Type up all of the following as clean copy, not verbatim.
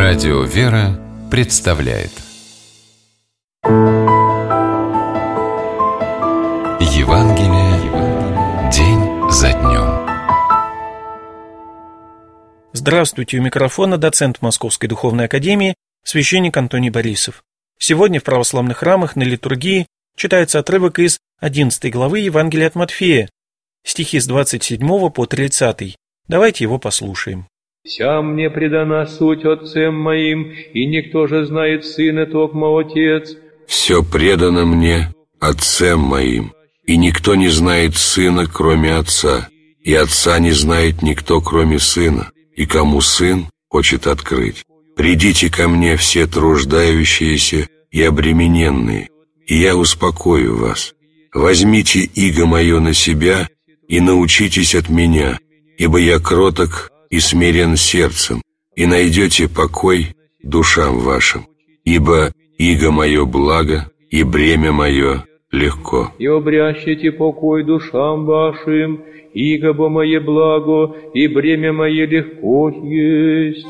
Радио «Вера» представляет Евангелие день за днем. Здравствуйте, у микрофона доцент Московской Духовной Академии, священник Антоний Борисов. Сегодня в православных храмах на литургии читается отрывок из 11 главы Евангелия от Матфея, стихи с 27 по 30. Давайте его послушаем. «Вся мне предана суть Отцем моим, и никто же знает Сына, токмо Отец». «Все предано мне Отцем моим, и никто не знает Сына, кроме Отца, и Отца не знает никто, кроме Сына, и кому Сын хочет открыть. Придите ко мне все труждающиеся и обремененные, и я успокою вас. Возьмите иго мое на себя и научитесь от меня, ибо я кроток и смирен сердцем, и найдете покой душам вашим, ибо иго мое благо, и бремя мое легко». «И обрящите покой душам вашим, иго бо мое благо, и бремя мое легко есть».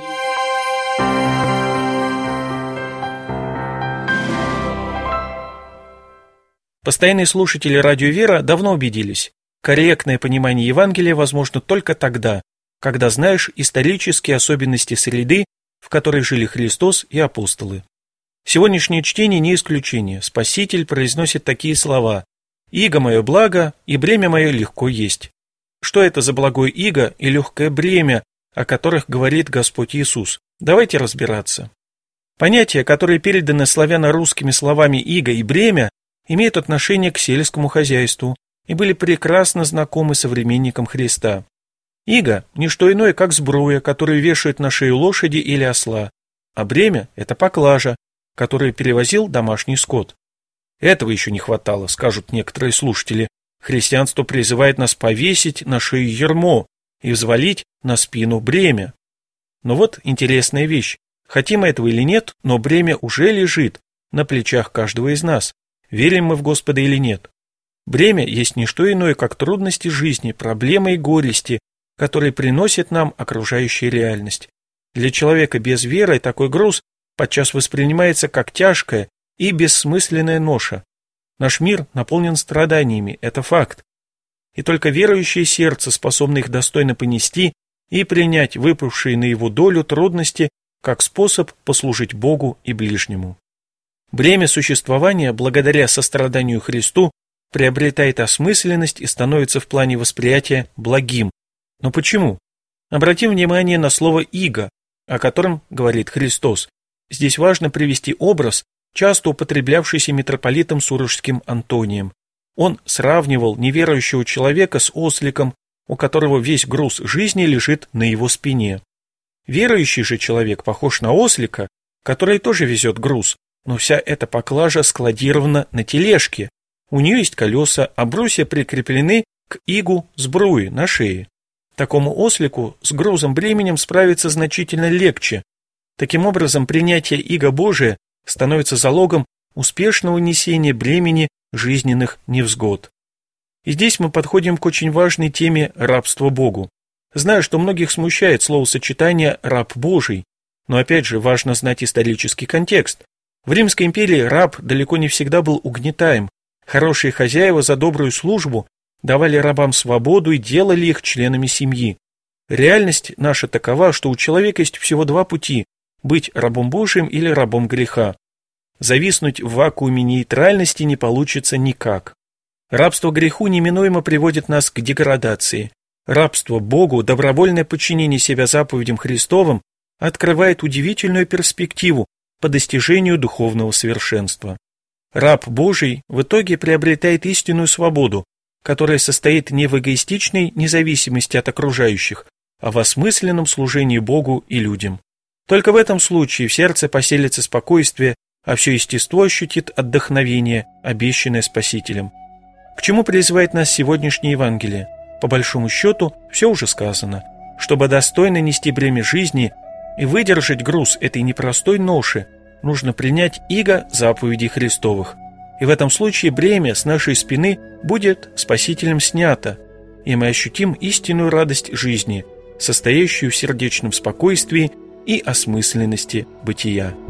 Постоянные слушатели Радио «Вера» давно убедились, корректное понимание Евангелия возможно только тогда, когда знаешь исторические особенности среды, в которой жили Христос и апостолы. Сегодняшнее чтение не исключение. Спаситель произносит такие слова: «Иго мое благо, и бремя мое легко есть». Что это за благое иго и легкое бремя, о которых говорит Господь Иисус? Давайте разбираться. Понятия, которые переданы славяно-русскими словами «иго» и «бремя», имеют отношение к сельскому хозяйству и были прекрасно знакомы современникам Христа. Иго – не что иное, как сбруя, которую вешают на шею лошади или осла, а бремя – это поклажа, которую перевозил домашний скот. Этого еще не хватало, скажут некоторые слушатели. Христианство призывает нас повесить на шею ярмо и взвалить на спину бремя. Но вот интересная вещь. Хотим мы этого или нет, но бремя уже лежит на плечах каждого из нас. Верим мы в Господа или нет. Бремя есть не что иное, как трудности жизни, проблемы и горести, которые приносит нам окружающая реальность. Для человека без веры такой груз подчас воспринимается как тяжкая и бессмысленная ноша. Наш мир наполнен страданиями, это факт. И только верующее сердце способно их достойно понести и принять выпавшие на его долю трудности как способ послужить Богу и ближнему. Бремя существования, благодаря состраданию Христу, приобретает осмысленность и становится в плане восприятия благим. Но почему? Обратим внимание на слово «иго», о котором говорит Христос. Здесь важно привести образ, часто употреблявшийся митрополитом Сурожским Антонием. Он сравнивал неверующего человека с осликом, у которого весь груз жизни лежит на его спине. Верующий же человек похож на ослика, который тоже везет груз, но вся эта поклажа складирована на тележке. У нее есть колеса, а брусья прикреплены к игу сбруи на шее. Такому ослику с грузом бременем справиться значительно легче. Таким образом, принятие иго Божия становится залогом успешного несения бремени жизненных невзгод. И здесь мы подходим к очень важной теме рабства Богу. Знаю, что многих смущает словосочетание «раб Божий», но опять же важно знать исторический контекст. В Римской империи раб далеко не всегда был угнетаем. Хорошие хозяева за добрую службу давали рабам свободу и делали их членами семьи. Реальность наша такова, что у человека есть всего два пути – быть рабом Божиим или рабом греха. Зависнуть в вакууме нейтральности не получится никак. Рабство греху неминуемо приводит нас к деградации. Рабство Богу, добровольное подчинение себя заповедям Христовым открывает удивительную перспективу по достижению духовного совершенства. Раб Божий в итоге приобретает истинную свободу, которая состоит не в эгоистичной независимости от окружающих, а в осмысленном служении Богу и людям. Только в этом случае в сердце поселится спокойствие, а все естество ощутит отдохновение, обещанное Спасителем. К чему призывает нас сегодняшнее Евангелие? По большому счету, все уже сказано. Чтобы достойно нести бремя жизни и выдержать груз этой непростой ноши, нужно принять иго заповедей Христовых. И в этом случае бремя с нашей спины будет Спасителем снято, и мы ощутим истинную радость жизни, состоящую в сердечном спокойствии и осмысленности бытия.